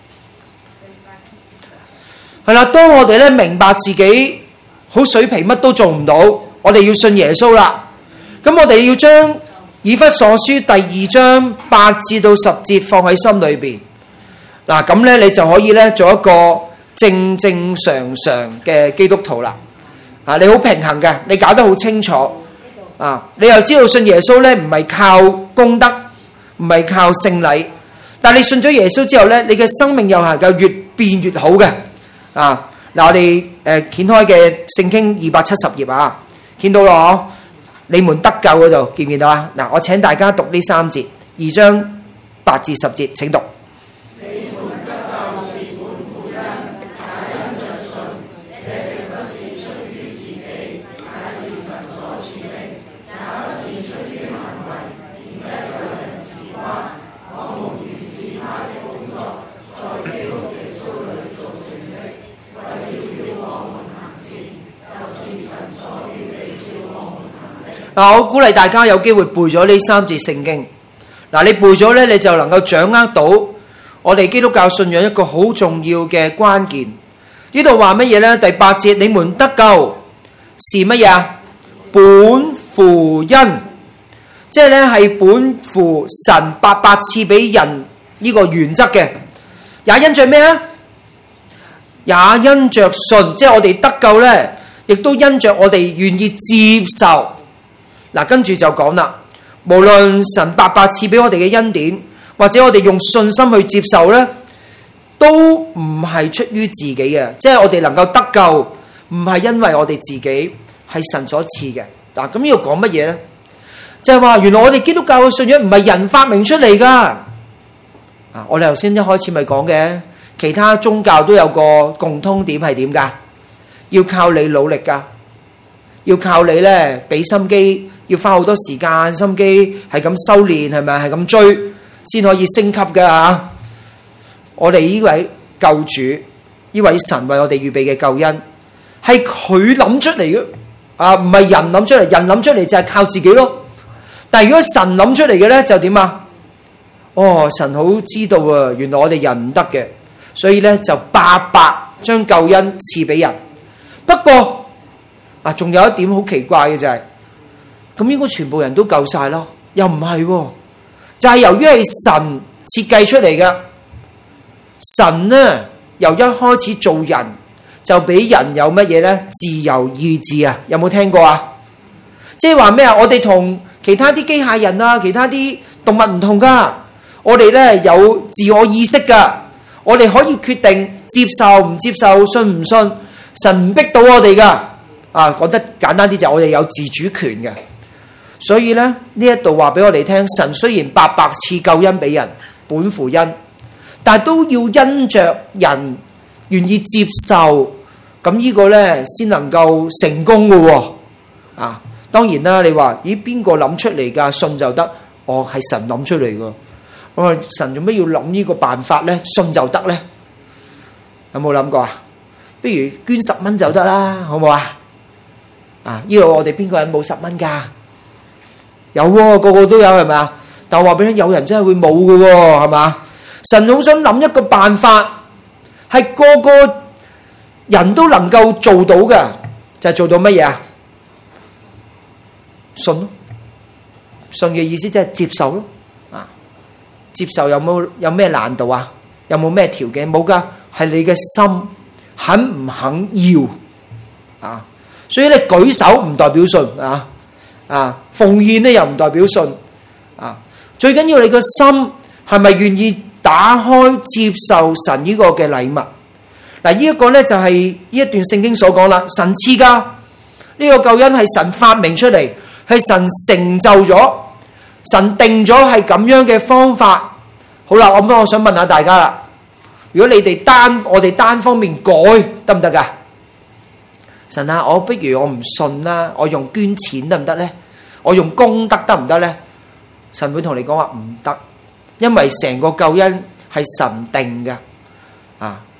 係啦，當我哋咧明白自己好水皮，乜都做唔到，我哋要信耶穌啦。咁我哋要將以弗所書第二章八至到十節放喺心裏邊。嗱，咁咧你就可以咧做一個正正常常嘅基督徒啦。啊，你好平衡嘅，你搞得好清楚。啊，你又知道信耶穌咧唔係靠功德，唔係靠聖禮，但係你信咗耶穌之後咧，你嘅生命又係夠越變越好嘅。啊，嗱，我哋誒掀開嘅聖經二百七十頁啊，見到咯，你們得救嗰度見唔見到啊？嗱，我請大家讀呢三節，二章八至十節，請讀。你們得救是本乎恩，也因着信，這並不是出於自己，乃是神所賜的，也不是出於行為，免得有人自誇。我們原是他的工作，在基督耶穌裏造成的，為了叫我們行善，就是神所預備叫我們行的。嗱，我鼓勵大家有機會背咗呢三節聖經。嗱，你背咗咧，你就能夠掌握到我哋基督教信仰一個好重要嘅關鍵。呢度話乜嘢咧？第八節，你們得救是乜嘢啊？本乎恩，即係咧係本乎神白白賜俾人呢個原則嘅。也因着咩啊？也因着信，即係我哋得救咧，亦都因着我哋願意接受。嗱，跟住就講啦。無論神白白賜俾我哋嘅恩典，或者我哋用信心去接受呢，都唔係出於自己嘅，即係我哋能夠得救，唔係因為我哋自己，係神所賜嘅。嗱，咁呢度講乜嘢呢？就係話原來我哋基督教嘅信仰唔係人發明出嚟噶。啊，我哋頭先一開始咪講嘅，其他宗教都有個共通點係點噶？要靠你努力噶，要靠你呢俾心機。要花好多時間心機，係咁修練，係咪？係咁追，先可以升級噶嚇。我哋呢位救主，呢位神為我哋預備嘅救恩，係佢諗出嚟嘅，啊，唔係人諗出嚟。人諗出嚟就係靠自己咯。但係如果神諗出嚟嘅咧，就點啊？哦，神好知道啊，原來我哋人唔得嘅，所以咧就白白將救恩賜俾人。不過啊，仲有一點好奇怪嘅就係。咁應該全部人都救晒咯？又唔係喎，就係由於係神設計出嚟嘅。神呢由一開始做人就俾人有乜嘢呢？自由意志啊！有冇聽過啊？即係話咩啊？我哋同其他啲機械人啊、其他啲動物唔同噶。我哋呢有自我意識噶，我哋可以決定接受唔接受、信唔信。神唔逼到我哋噶。啊，講得簡單啲就係我哋有自主權嘅。所以咧，呢一度話俾我哋聽，神雖然白白賜救恩俾人，本乎恩，但係都要因着人願意接受，咁呢個咧先能夠成功嘅喎。啊，當然啦，你話咦邊個諗出嚟㗎？信就得，哦係神諗出嚟㗎。我話神做咩要諗呢個辦法咧？信就得咧？有冇諗過啊？不如捐十蚊就得啦，好唔好啊？啊，呢度我哋邊個人冇十蚊㗎？有喎、哦，個個都有係咪啊？但我話俾你聽，有人真係會冇嘅喎，係嘛？神好想諗一個辦法，係個個人都能夠做到嘅，就係、是、做到乜嘢啊？信咯，信嘅意思即係接受咯。啊，接受有冇有咩難度啊？有冇咩條件？冇噶，係你嘅心肯唔肯要啊？所以你舉手唔代表信啊。啊，奉獻咧又唔代表信啊！最緊要你個心係咪願意打開接受神呢個嘅禮物？嗱、啊，呢、這、一個咧就係呢一段聖經所講啦，神賜噶呢個救恩係神發明出嚟，係神成就咗，神定咗係咁樣嘅方法。好啦，我咁我想問下大家啦，如果你哋單我哋單方面改得唔得噶？神啊，我不如我唔信啦，我用捐錢得唔得呢？我用功德得唔得呢？神會同你講話唔得，因為成個救恩係神定嘅啊。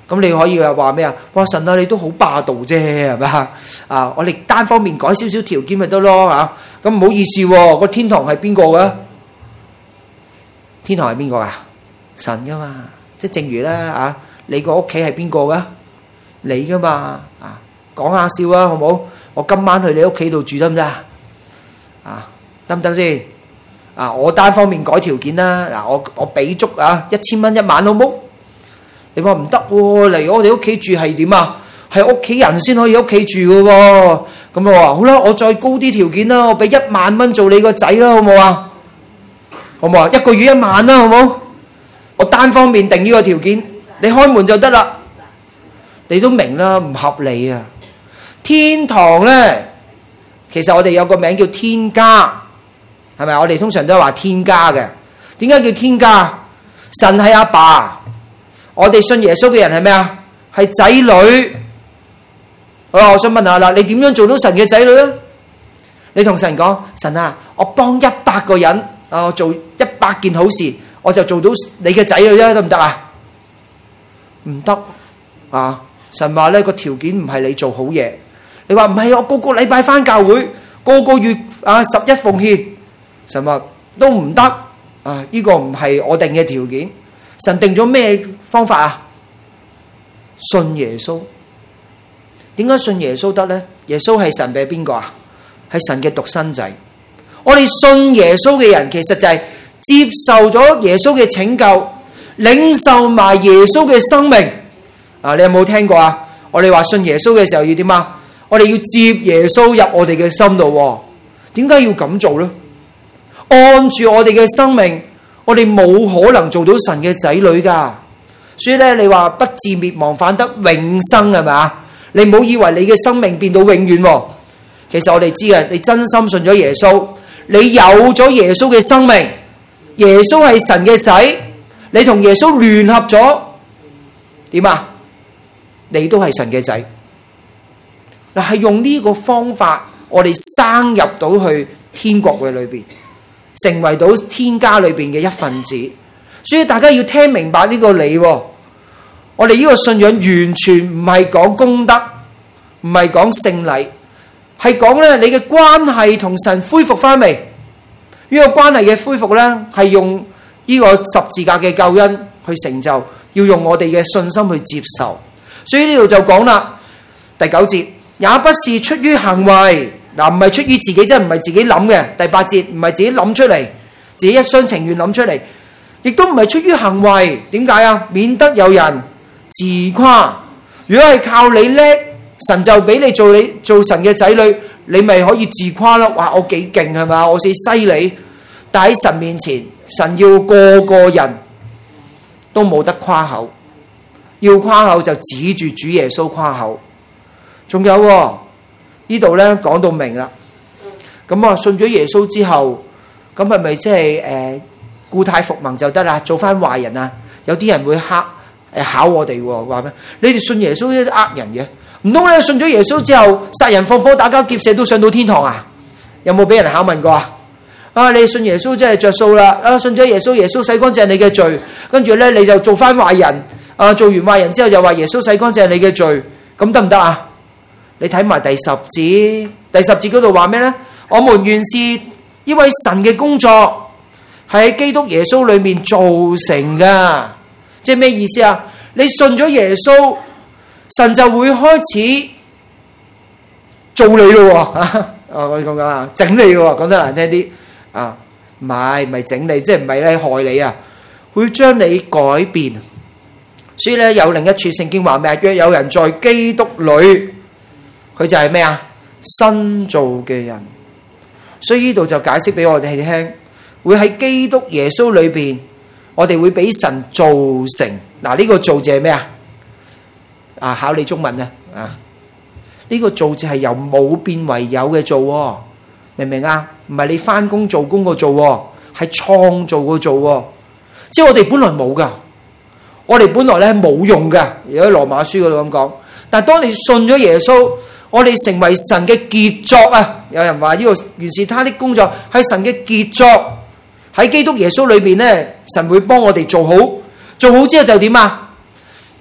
咁你可以話咩啊？哇，神啊，你都好霸道啫，係咪啊？啊，我哋單方面改少少條件咪得咯嚇。咁唔好意思喎，個天堂係邊個嘅？天堂係邊個啊？神噶嘛。即係正如咧啊，你個屋企係邊個嘅？你噶嘛。啊，講下笑啊，好唔好？我今晚去你屋企度住得唔得啊？啊，得唔得先？啊，我單方面改條件啦。嗱，我我俾足啊一千蚊一晚，好唔好？你話唔得喎，嚟我哋屋企住係點啊？係屋企人先可以屋企住嘅喎。咁我話好啦，我再高啲條件啦，我俾一萬蚊做你個仔啦，好唔好啊？好唔好啊？一個月一萬啦，好唔好？我單方面定呢個條件，你開門就得啦。你都明啦，唔合理啊！天堂咧，其實我哋有個名叫天家，係咪？我哋通常都係話天家嘅。點解叫天家？神係阿爸。我哋信耶穌嘅人係咩啊？係仔女。好啦，我想問下啦，你點樣做到神嘅仔女啊？你同神講，神啊，我幫一百個人啊，我做一百件好事，我就做到你嘅仔女啫，得唔得啊？唔得啊！神話呢個條件唔係你做好嘢。你話唔係，我個個禮拜返教會，個個月啊十一奉獻，神話都唔得啊！呢個唔係我定嘅條件。神定咗咩方法啊？信耶穌。點解信耶穌得呢？耶穌係神俾邊個啊？係神嘅獨生仔。我哋信耶穌嘅人，其實就係接受咗耶穌嘅拯救，領受埋耶穌嘅生命。啊，你有冇聽過啊？我哋話信耶穌嘅時候要點啊？我哋要接耶穌入我哋嘅心度。點解要咁做呢？按住我哋嘅生命，我哋冇可能做到神嘅仔女噶，所以咧，你話不至滅亡，反得永生，係咪啊？你唔好以為你嘅生命變到永遠，其實我哋知嘅，你真心信咗耶穌，你有咗耶穌嘅生命，耶穌係神嘅仔，你同耶穌聯合咗，點啊？你都係神嘅仔。嗱，係用呢個方法，我哋生入到去天國嘅裏邊，成為到天家裏邊嘅一份子。所以大家要聽明白呢個理。我哋呢個信仰完全唔係講功德，唔係講聖禮，係講咧你嘅關係同神恢復翻未？呢個關係嘅恢復咧，係用呢個十字架嘅救恩去成就，要用我哋嘅信心去接受。所以呢度就講啦，第九節，也不是出於行為，嗱，唔係出於自己，即係唔係自己諗嘅。第八節唔係自己諗出嚟，自己一廂情願諗出嚟，亦都唔係出於行為。點解啊？免得有人自誇。如果係靠你叻，神就俾你做你做神嘅仔女，你咪可以自誇咯。哇，我幾勁係嘛，我幾犀利。但喺神面前，神要個個人都冇得誇口，要誇口就指住主耶穌誇口。仲有喎，呢度咧講到明啦。咁啊，信咗耶穌之後，咁係咪即係誒故態復萌就得啦？做翻壞人啊？有啲人會嚇誒考我哋喎，話咩？你哋信耶穌都呃人嘅，唔通咧信咗耶穌之後殺人放火打家劫舍都上到天堂啊？有冇俾人考問過啊？啊，你信耶穌真係着數啦！啊，信咗耶穌，耶穌洗乾淨你嘅罪，跟住咧你就做翻壞人。啊，做完壞人之後又話耶穌洗乾淨你嘅罪，咁得唔得啊？你睇埋第十節，第十節嗰度話咩呢？我們原是呢位神嘅工作，係喺基督耶穌裏面造成噶。即係咩意思啊？你信咗耶穌，神就會開始做你咯。啊，我哋講緊啊，整你咯，講得難聽啲啊，唔係唔係整你，即係唔係咧害你啊，會將你改變。所以咧有另一處聖經話咩？若有人在基督裏，佢就係咩啊？新造嘅人。所以呢度就解釋俾我哋聽，會喺基督耶穌裏邊，我哋會俾神造成。嗱，呢個造字係咩啊？啊，考你中文啊！啊，呢個造字係由冇變為有嘅造，明唔明啊？唔係你翻工做工個做，係創造個做。即係我哋本來冇噶。我哋本來咧冇用嘅，如果喺羅馬書嗰度咁講。但係當你信咗耶穌，我哋成為神嘅傑作啊！有人話呢個原是他的工作，係神嘅傑作。喺基督耶穌裏邊咧，神會幫我哋做好，做好之後就點啊？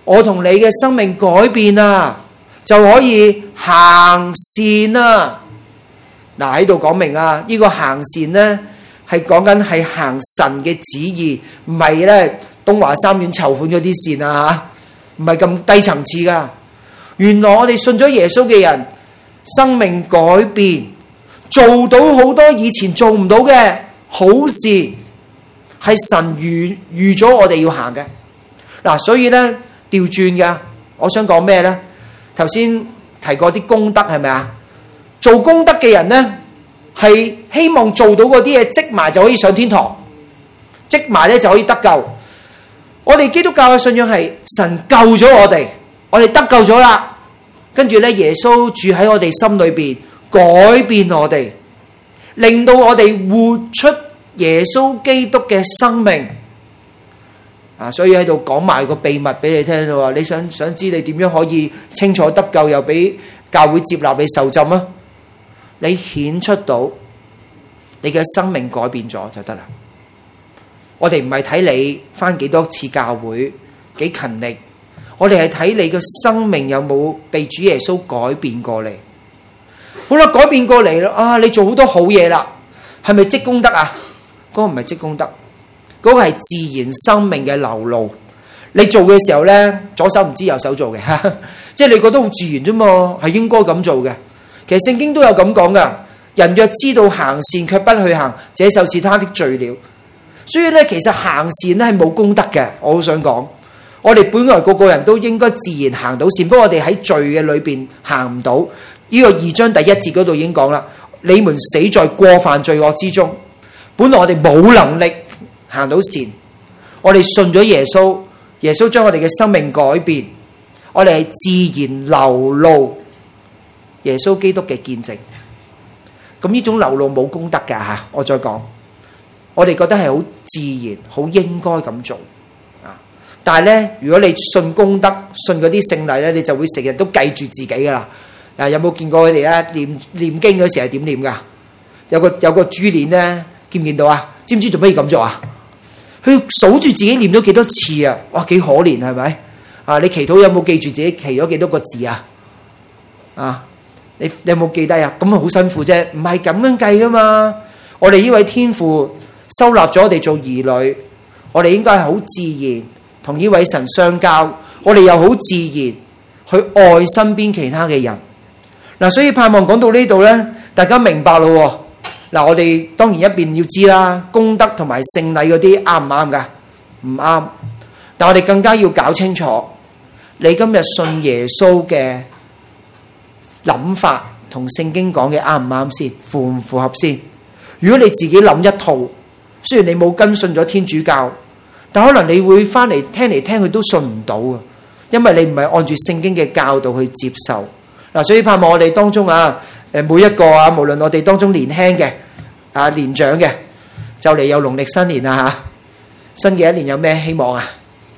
我同你嘅生命改變啊，就可以行善啊。嗱，喺度講明啊，呢個行善呢係講緊係行神嘅旨意，唔係咧東華三院籌款嗰啲善啊吓，唔係咁低層次噶。原來我哋信咗耶穌嘅人，生命改變，做到好多以前做唔到嘅好事，係神預預咗我哋要行嘅。嗱，所以咧調轉嘅，我想講咩咧？頭先提過啲功德係咪啊？做功德嘅人咧，係希望做到嗰啲嘢積埋就可以上天堂，積埋咧就可以得救。我哋基督教嘅信仰係神救咗我哋，我哋得救咗啦。跟住咧，耶穌住喺我哋心裏邊，改變我哋，令到我哋活出耶穌基督嘅生命。啊，所以喺度講埋個秘密俾你聽咯。你想想知你點樣可以清楚得救，又俾教會接納你受浸啊？你顯出到你嘅生命改變咗就得啦。我哋唔係睇你返幾多次教會，幾勤力，我哋係睇你嘅生命有冇被主耶穌改變過嚟。好啦，改變過嚟啦，啊，你做好多好嘢啦，係咪積功德啊？嗰個唔係積功德，嗰個係自然生命嘅流露。你做嘅時候咧，左手唔知右手做嘅，即係你覺得好自然啫嘛，係應該咁做嘅。其實聖經都有咁講噶，人若知道行善卻不去行，這就是他的罪了。所以咧，其實行善咧係冇功德嘅。我好想講，我哋本來個個人都應該自然行到善，不過我哋喺罪嘅裏邊行唔到。呢個二章第一節嗰度已經講啦，你們死在過犯罪惡之中。本來我哋冇能力行到善，我哋信咗耶穌，耶穌將我哋嘅生命改變，我哋係自然流露耶穌基督嘅見證。咁呢種流露冇功德㗎吓，我再講。我哋覺得係好自然，好應該咁做啊！但係咧，如果你信功德、信嗰啲聖禮咧，你就會成日都記住自己噶啦。啊，有冇見過佢哋咧念念經嗰時係點念噶？有個有個珠鏈咧，見唔見到啊？知唔知做咩要咁做啊？佢數住自己念咗幾多次啊！哇，幾可憐係咪？啊，你祈禱有冇記住自己祈咗幾多個字啊？啊，你你有冇記低啊？咁啊好辛苦啫，唔係咁樣計噶嘛。我哋呢位天父收納咗我哋做兒女，我哋應該係好自然同呢位神相交，我哋又好自然去愛身邊其他嘅人。嗱，所以盼望講到呢度咧，大家明白咯。嗱，我哋當然一邊要知啦，功德同埋聖禮嗰啲啱唔啱噶？唔啱。但我哋更加要搞清楚，你今日信耶穌嘅諗法同聖經講嘅啱唔啱先，符唔符合先？如果你自己諗一套，雖然你冇跟信咗天主教，但可能你會翻嚟聽嚟聽去都信唔到啊，因為你唔係按住聖經嘅教導去接受。嗱，所以盼望我哋當中啊，誒每一個啊，無論我哋當中年輕嘅啊年長嘅，就嚟有農曆新年啦吓，新嘅一年有咩希望啊？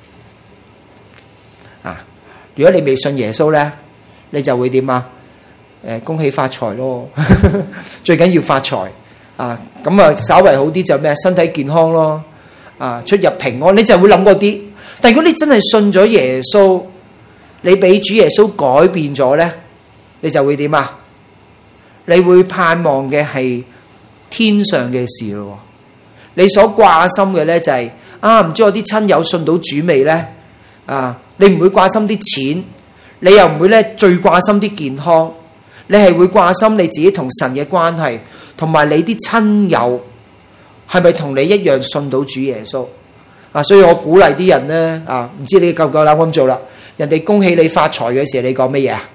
啊，如果你未信耶穌咧，你就會點啊？誒，恭喜發財咯，最緊要發財。啊，咁啊，稍為好啲就咩？身體健康咯，啊，出入平安，你就會諗嗰啲。但如果你真係信咗耶穌，你俾主耶穌改變咗咧，你就會點啊？你會盼望嘅係天上嘅事咯。你所掛心嘅咧就係、是、啊，唔知我啲親友信到主未咧？啊，你唔會掛心啲錢，你又唔會咧最掛心啲健康，你係會掛心你自己同神嘅關係。同埋你啲親友係咪同你一樣信到主耶穌啊？所以我鼓勵啲人咧啊，唔知你夠唔夠膽咁做啦？人哋恭喜你發財嘅時候，你講乜嘢啊？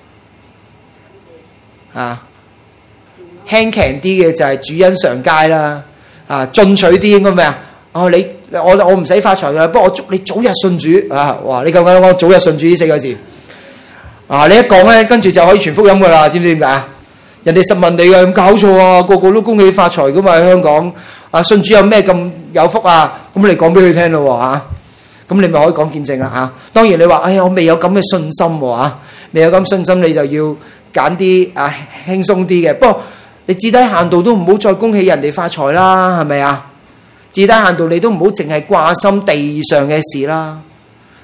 啊，輕強啲嘅就係主恩上佳啦，啊，進取啲應該咩啊？哦，你我我唔使發財噶，不過我祝你早日信主啊！哇，你夠唔夠膽講早日信主呢四個字啊？你一講咧，跟住就可以傳福音噶啦，知唔知點解啊？人哋實問你嘅，咁搞錯啊！個個都恭喜發財噶嘛，喺香港啊，信主有咩咁有福啊？咁你講俾佢聽咯吓，咁你咪可以講見證啦吓。當然你話，哎呀，我未有咁嘅信心吓，未有咁信心，你就要揀啲啊輕鬆啲嘅。不過你至低限度都唔好再恭喜人哋發財啦，係咪啊？至低限度你都唔好淨係掛心地上嘅事啦。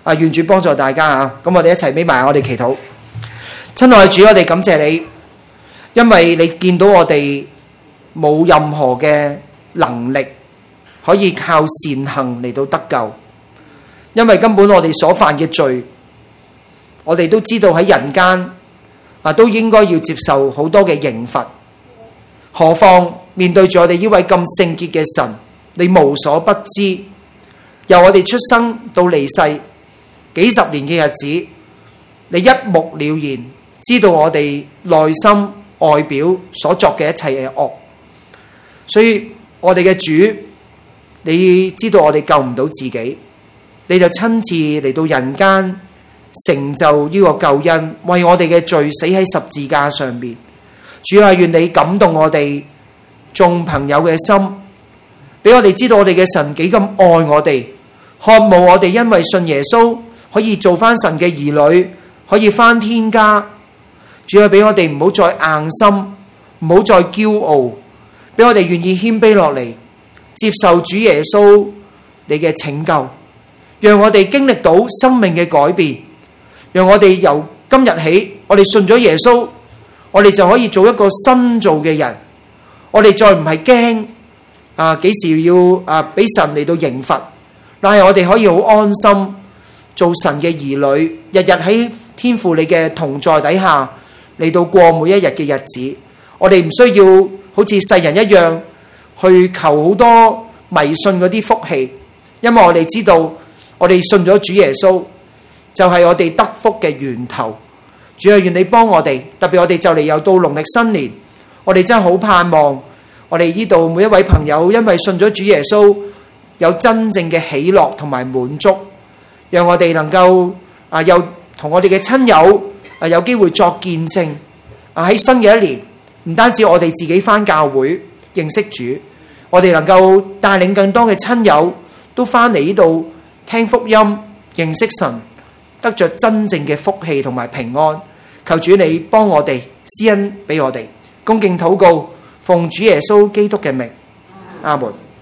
啊，願主幫助大家啊！咁我哋一齊眯埋，我哋祈禱。親愛的主，我哋感謝你，因為你見到我哋冇任何嘅能力可以靠善行嚟到得救，因為根本我哋所犯嘅罪，我哋都知道喺人間啊都應該要接受好多嘅刑罰，何況面對住我哋呢位咁聖潔嘅神，你無所不知，由我哋出生到離世幾十年嘅日子，你一目了然，知道我哋內心外表所作嘅一切嘅惡，所以我哋嘅主，你知道我哋救唔到自己，你就親自嚟到人間成就呢個救恩，為我哋嘅罪死喺十字架上面。主啊，願你感動我哋眾朋友嘅心，俾我哋知道我哋嘅神幾咁愛我哋，渴慕我哋因為信耶穌可以做翻神嘅兒女，可以翻天家。主啊，俾我哋唔好再硬心，唔好再驕傲，俾我哋願意謙卑落嚟，接受主耶穌你嘅拯救，讓我哋經歷到生命嘅改變，讓我哋由今日起，我哋信咗耶穌，我哋就可以做一個新造嘅人。我哋再唔係驚啊，幾時要啊俾神嚟到刑罰，但係我哋可以好安心做神嘅兒女，日日喺天父你嘅同在底下嚟到過每一日嘅日子。我哋唔需要好似世人一樣去求好多迷信嗰啲福氣，因為我哋知道我哋信咗主耶穌就係我哋得福嘅源頭。主啊，願你幫我哋，特別我哋就嚟又到農曆新年，我哋真係好盼望我哋呢度每一位朋友因為信咗主耶穌有真正嘅喜樂同埋滿足，讓我哋能夠啊又同我哋嘅親友啊有機會作見證啊，喺新嘅一年，唔單止我哋自己返教會認識主，我哋能夠帶領更多嘅親友都返嚟呢度聽福音，認識神，得着真正嘅福氣同埋平安。求主你幫我哋施恩俾我哋，恭敬禱告，奉主耶穌基督嘅名，阿門。